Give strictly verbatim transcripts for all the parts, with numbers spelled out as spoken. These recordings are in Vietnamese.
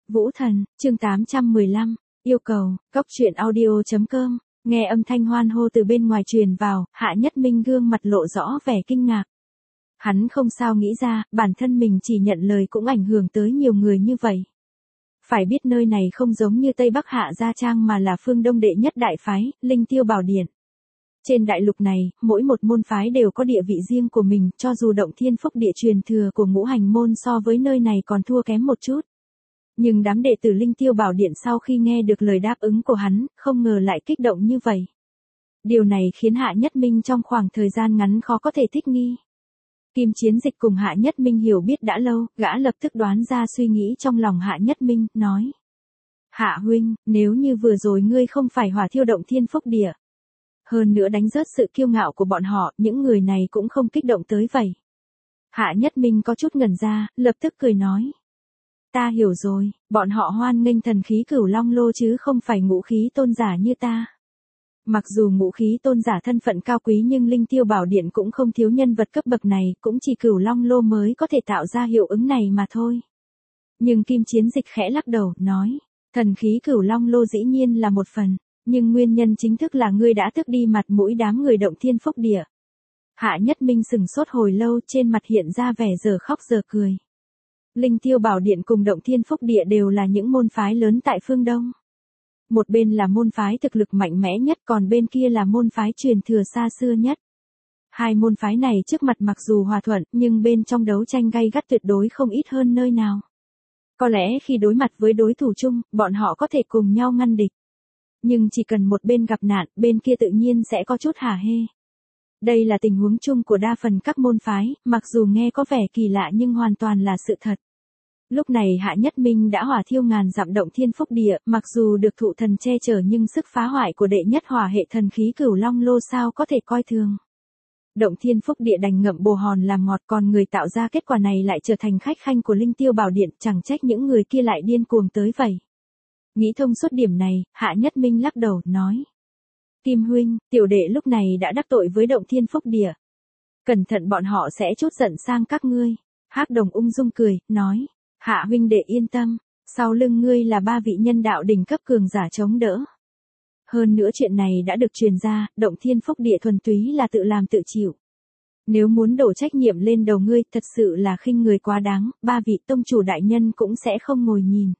Vũ Thần, chương tám trăm mười lăm, yêu cầu, cốc truyện audio.com, nghe âm thanh hoan hô từ bên ngoài truyền vào, Hạ Nhất Minh gương mặt lộ rõ vẻ kinh ngạc. Hắn không sao nghĩ ra, bản thân mình chỉ nhận lời cũng ảnh hưởng tới nhiều người như vậy. Phải biết nơi này không giống như Tây Bắc Hạ Gia Trang mà là phương Đông đệ nhất đại phái, Linh Tiêu Bảo Điện. Trên đại lục này, mỗi một môn phái đều có địa vị riêng của mình, cho dù Động Thiên Phúc Địa truyền thừa của ngũ hành môn so với nơi này còn thua kém một chút. Nhưng đám đệ tử Linh Tiêu Bảo Điện sau khi nghe được lời đáp ứng của hắn, không ngờ lại kích động như vậy. Điều này khiến Hạ Nhất Minh trong khoảng thời gian ngắn khó có thể thích nghi. Kim Chiến Dịch cùng Hạ Nhất Minh hiểu biết đã lâu, gã lập tức đoán ra suy nghĩ trong lòng Hạ Nhất Minh, nói. Hạ huynh, nếu như vừa rồi ngươi không phải hỏa thiêu Động Thiên Phúc Địa. Hơn nữa đánh rớt sự kiêu ngạo của bọn họ, những người này cũng không kích động tới vậy. Hạ Nhất Minh có chút ngẩn ra, lập tức cười nói. Ta hiểu rồi, bọn họ hoan nghênh thần khí Cửu Long Lô chứ không phải ngũ khí tôn giả như ta. Mặc dù ngũ khí tôn giả thân phận cao quý nhưng Linh Tiêu Bảo Điện cũng không thiếu nhân vật cấp bậc này, cũng chỉ Cửu Long Lô mới có thể tạo ra hiệu ứng này mà thôi. Nhưng Kim Chiến Dịch khẽ lắc đầu, nói, thần khí Cửu Long Lô dĩ nhiên là một phần, nhưng nguyên nhân chính thức là ngươi đã tước đi mặt mũi đám người Động Thiên Phúc Địa. Hạ Nhất Minh sừng sốt hồi lâu, trên mặt hiện ra vẻ giờ khóc giờ cười. Linh Tiêu Bảo Điện cùng Động Thiên Phúc Địa đều là những môn phái lớn tại phương Đông. Một bên là môn phái thực lực mạnh mẽ nhất, còn bên kia là môn phái truyền thừa xa xưa nhất. Hai môn phái này trước mặt mặc dù hòa thuận, nhưng bên trong đấu tranh gay gắt tuyệt đối không ít hơn nơi nào. Có lẽ khi đối mặt với đối thủ chung, bọn họ có thể cùng nhau ngăn địch. Nhưng chỉ cần một bên gặp nạn, bên kia tự nhiên sẽ có chút hả hê. Đây là tình huống chung của đa phần các môn phái, mặc dù nghe có vẻ kỳ lạ nhưng hoàn toàn là sự thật. Lúc này Hạ Nhất Minh đã hỏa thiêu ngàn dặm Động Thiên Phúc Địa, mặc dù được thụ thần che chở nhưng sức phá hoại của đệ nhất hỏa hệ thần khí Cửu Long Lô sao có thể coi thường. Động Thiên Phúc Địa đành ngậm bồ hòn làm ngọt, còn người tạo ra kết quả này lại trở thành khách khanh của Linh Tiêu Bảo Điện, chẳng trách những người kia lại điên cuồng tới vậy. Nghĩ thông suốt điểm này, Hạ Nhất Minh lắc đầu, nói. Kim huynh, tiểu đệ lúc này đã đắc tội với Động Thiên Phúc Địa. Cẩn thận bọn họ sẽ trút giận sang các ngươi. Hắc Đồng ung dung cười, nói. Hạ huynh đệ yên tâm, sau lưng ngươi là ba vị nhân đạo đỉnh cấp cường giả chống đỡ. Hơn nữa chuyện này đã được truyền ra, Động Thiên Phúc Địa thuần túy là tự làm tự chịu. Nếu muốn đổ trách nhiệm lên đầu ngươi, thật sự là khinh người quá đáng, ba vị tông chủ đại nhân cũng sẽ không ngồi nhìn.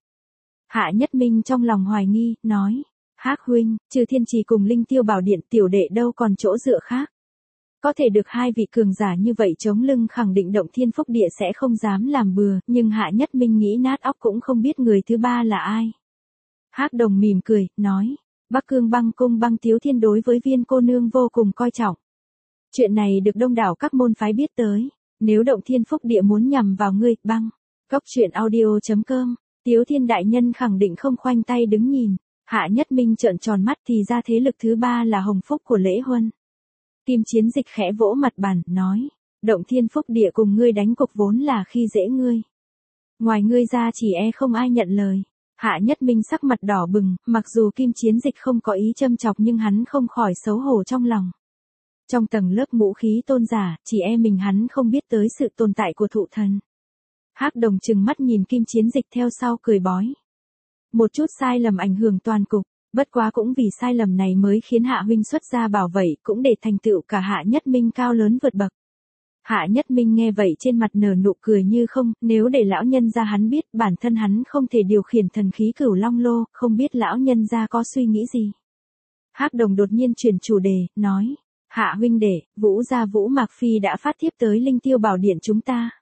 Hạ Nhất Minh trong lòng hoài nghi, nói. Hắc huynh, trừ Thiên Trì cùng Linh Tiêu Bảo Điện, tiểu đệ đâu còn chỗ dựa khác. Có thể được hai vị cường giả như vậy chống lưng, khẳng định Động Thiên Phúc Địa sẽ không dám làm bừa, nhưng Hạ Nhất Minh nghĩ nát óc cũng không biết người thứ ba là ai. Hắc Đồng mỉm cười, nói, Bắc Cương Băng Cung Băng Tiếu Thiên đối với Viên cô nương vô cùng coi trọng. Chuyện này được đông đảo các môn phái biết tới, nếu Động Thiên Phúc Địa muốn nhằm vào ngươi, băng, cốc truyện audio.com, Tiếu Thiên đại nhân khẳng định không khoanh tay đứng nhìn. Hạ Nhất Minh trợn tròn mắt, thì ra thế lực thứ ba là Hồng Phúc của Lễ Huân. Kim Chiến Dịch khẽ vỗ mặt bàn, nói, Động Thiên Phúc Địa cùng ngươi đánh cục vốn là khi dễ ngươi. Ngoài ngươi ra chỉ e không ai nhận lời. Hạ Nhất Minh sắc mặt đỏ bừng, mặc dù Kim Chiến Dịch không có ý châm chọc nhưng hắn không khỏi xấu hổ trong lòng. Trong tầng lớp ngũ khí tôn giả, chỉ e mình hắn không biết tới sự tồn tại của thụ thần. Hắc Đồng trừng mắt nhìn Kim Chiến Dịch theo sau cười bói. Một chút sai lầm ảnh hưởng toàn cục, bất quá cũng vì sai lầm này mới khiến Hạ huynh xuất ra bảo vậy, cũng để thành tựu cả Hạ Nhất Minh cao lớn vượt bậc. Hạ Nhất Minh nghe vậy trên mặt nở nụ cười như không, nếu để lão nhân gia hắn biết bản thân hắn không thể điều khiển thần khí Cửu Long Lô, không biết lão nhân gia có suy nghĩ gì. Hắc Đồng đột nhiên chuyển chủ đề, nói, Hạ huynh đệ, Vũ gia Vũ Mạc Phi đã phát thiếp tới Linh Tiêu Bảo Điện chúng ta.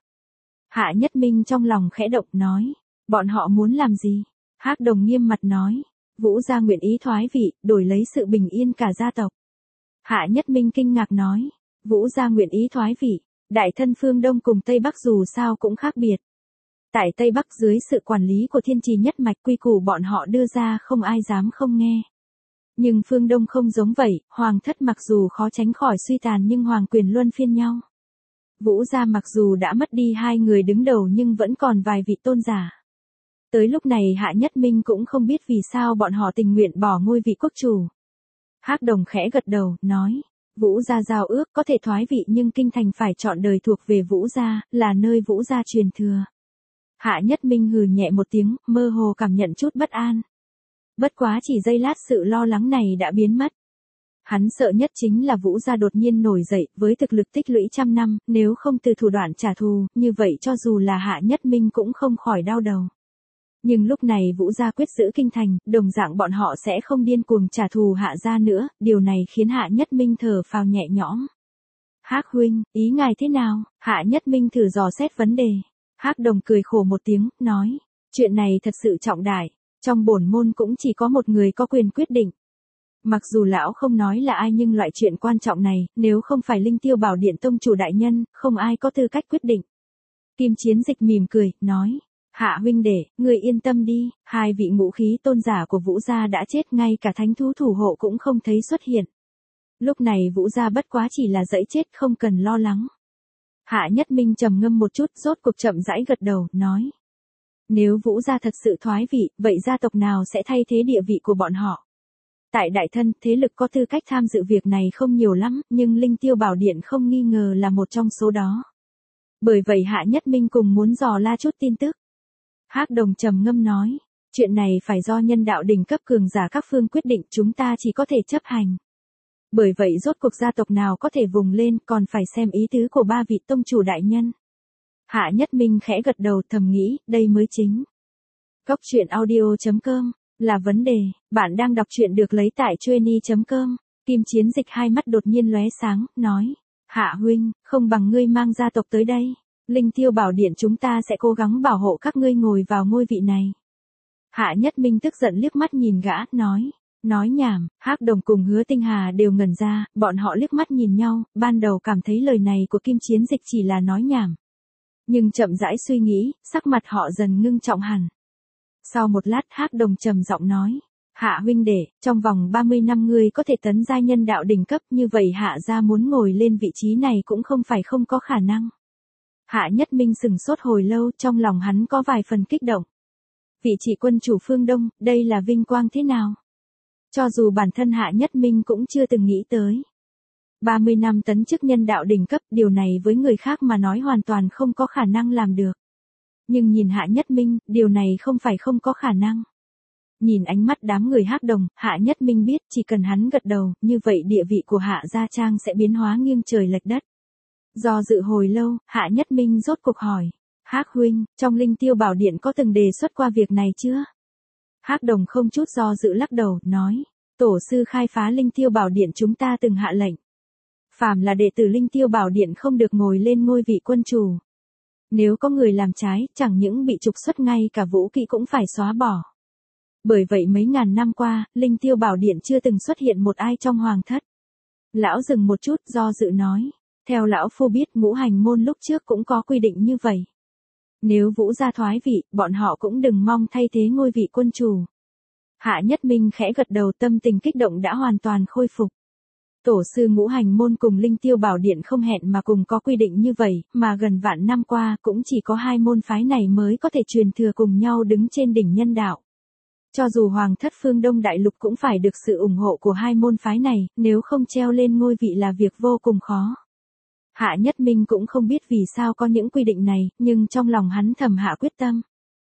Hạ Nhất Minh trong lòng khẽ động, nói, bọn họ muốn làm gì? Hắc Đồng nghiêm mặt nói, Vũ gia nguyện ý thoái vị, đổi lấy sự bình yên cả gia tộc. Hạ Nhất Minh kinh ngạc nói, Vũ gia nguyện ý thoái vị, đại thân phương Đông cùng Tây Bắc dù sao cũng khác biệt. Tại Tây Bắc dưới sự quản lý của Thiên Trì nhất mạch, quy củ bọn họ đưa ra không ai dám không nghe. Nhưng phương Đông không giống vậy, hoàng thất mặc dù khó tránh khỏi suy tàn nhưng hoàng quyền luân phiên nhau. Vũ gia mặc dù đã mất đi hai người đứng đầu nhưng vẫn còn vài vị tôn giả. Tới lúc này Hạ Nhất Minh cũng không biết vì sao bọn họ tình nguyện bỏ ngôi vị quốc chủ. Hắc Đồng khẽ gật đầu, nói, Vũ gia giao ước có thể thoái vị nhưng kinh thành phải chọn đời thuộc về Vũ gia, là nơi Vũ gia truyền thừa. Hạ Nhất Minh hừ nhẹ một tiếng, mơ hồ cảm nhận chút bất an. Bất quá chỉ giây lát sự lo lắng này đã biến mất. Hắn sợ nhất chính là Vũ gia đột nhiên nổi dậy, với thực lực tích lũy trăm năm, nếu không từ thủ đoạn trả thù, như vậy cho dù là Hạ Nhất Minh cũng không khỏi đau đầu. Nhưng lúc này Vũ gia quyết giữ kinh thành, đồng dạng bọn họ sẽ không điên cuồng trả thù Hạ gia nữa, điều này khiến Hạ Nhất Minh thở phào nhẹ nhõm. Hắc huynh, ý ngài thế nào? Hạ Nhất Minh thử dò xét vấn đề. Hắc Đồng cười khổ một tiếng, nói, chuyện này thật sự trọng đại, trong bổn môn cũng chỉ có một người có quyền quyết định. Mặc dù lão không nói là ai nhưng loại chuyện quan trọng này, nếu không phải Linh Tiêu Bảo Điện tông chủ đại nhân, không ai có tư cách quyết định. Kim Chiến Dịch mỉm cười, nói, Hạ huynh đệ, người yên tâm đi, hai vị ngũ khí tôn giả của Vũ gia đã chết, ngay cả thánh thú thủ hộ cũng không thấy xuất hiện. Lúc này Vũ gia bất quá chỉ là dẫy chết, không cần lo lắng. Hạ Nhất Minh trầm ngâm một chút, rốt cuộc chậm rãi gật đầu, nói, nếu Vũ gia thật sự thoái vị, vậy gia tộc nào sẽ thay thế địa vị của bọn họ? Tại Đại Thân, thế lực có tư cách tham dự việc này không nhiều lắm, nhưng Linh Tiêu Bảo Điện không nghi ngờ là một trong số đó. Bởi vậy Hạ Nhất Minh cùng muốn dò la chút tin tức. Hắc Đồng trầm ngâm nói, chuyện này phải do nhân đạo đỉnh cấp cường giả các phương quyết định, chúng ta chỉ có thể chấp hành. Bởi vậy rốt cuộc gia tộc nào có thể vùng lên còn phải xem ý tứ của ba vị tông chủ đại nhân. Hạ Nhất Minh khẽ gật đầu, thầm nghĩ, đây mới chính. Cốc truyện audio chấm com là vấn đề, bạn đang đọc truyện được lấy tại chueny chấm com. Kim Chiến Dịch hai mắt đột nhiên lóe sáng, nói, Hạ huynh, không bằng ngươi mang gia tộc tới đây. Linh Tiêu Bảo Điện chúng ta sẽ cố gắng bảo hộ các ngươi ngồi vào ngôi vị này. Hạ Nhất Minh tức giận liếc mắt nhìn gã, nói, nói nhảm. Hắc Đồng cùng Hứa Tinh Hà đều ngẩn ra, bọn họ liếc mắt nhìn nhau, ban đầu cảm thấy lời này của Kim Chiến Dịch chỉ là nói nhảm. Nhưng chậm rãi suy nghĩ, sắc mặt họ dần ngưng trọng hẳn. Sau một lát Hắc Đồng trầm giọng nói, Hạ huynh đệ, trong vòng ba mươi năm ngươi có thể tấn giai nhân đạo đỉnh cấp, như vậy Hạ gia muốn ngồi lên vị trí này cũng không phải không có khả năng. Hạ Nhất Minh sừng sốt hồi lâu, trong lòng hắn có vài phần kích động. Vị chỉ quân chủ phương Đông, đây là vinh quang thế nào? Cho dù bản thân Hạ Nhất Minh cũng chưa từng nghĩ tới. ba mươi năm tấn chức nhân đạo đỉnh cấp, điều này với người khác mà nói hoàn toàn không có khả năng làm được. Nhưng nhìn Hạ Nhất Minh, điều này không phải không có khả năng. Nhìn ánh mắt đám người Hắc Đồng, Hạ Nhất Minh biết chỉ cần hắn gật đầu, như vậy địa vị của Hạ Gia Trang sẽ biến hóa nghiêng trời lệch đất. Do dự hồi lâu, Hạ Nhất Minh rốt cuộc hỏi, Hắc huynh, trong Linh Tiêu Bảo Điện có từng đề xuất qua việc này chưa? Hắc Đồng không chút do dự lắc đầu, nói, tổ sư khai phá Linh Tiêu Bảo Điện chúng ta từng hạ lệnh. Phàm là đệ tử Linh Tiêu Bảo Điện không được ngồi lên ngôi vị quân chủ. Nếu có người làm trái, chẳng những bị trục xuất, ngay cả vũ kỹ cũng phải xóa bỏ. Bởi vậy mấy ngàn năm qua, Linh Tiêu Bảo Điện chưa từng xuất hiện một ai trong hoàng thất. Lão dừng một chút, do dự nói, theo lão phu biết ngũ hành môn lúc trước cũng có quy định như vậy. Nếu Vũ gia thoái vị, bọn họ cũng đừng mong thay thế ngôi vị quân chủ. Hạ Nhất Minh khẽ gật đầu, tâm tình kích động đã hoàn toàn khôi phục. Tổ sư ngũ hành môn cùng Linh Tiêu Bảo Điện không hẹn mà cùng có quy định như vậy, mà gần vạn năm qua cũng chỉ có hai môn phái này mới có thể truyền thừa cùng nhau đứng trên đỉnh nhân đạo. Cho dù Hoàng thất phương Đông Đại Lục cũng phải được sự ủng hộ của hai môn phái này, nếu không treo lên ngôi vị là việc vô cùng khó. Hạ Nhất Minh cũng không biết vì sao có những quy định này, nhưng trong lòng hắn thầm hạ quyết tâm.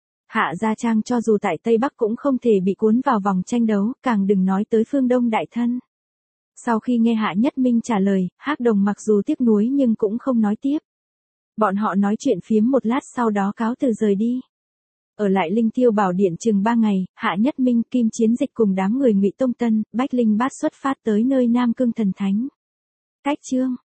Hạ Gia Trang cho dù tại Tây Bắc cũng không thể bị cuốn vào vòng tranh đấu, càng đừng nói tới phương Đông Đại Thân. Sau khi nghe Hạ Nhất Minh trả lời, Hắc Đồng mặc dù tiếc nuối nhưng cũng không nói tiếp. Bọn họ nói chuyện phiếm một lát sau đó cáo từ rời đi. Ở lại Linh Tiêu Bảo Điện chừng ba ngày, Hạ Nhất Minh, Kim Chiến Dịch cùng đám người Ngụy Tông Tân, Bách Linh Bát xuất phát tới nơi Nam Cương Thần Thánh. Cách chương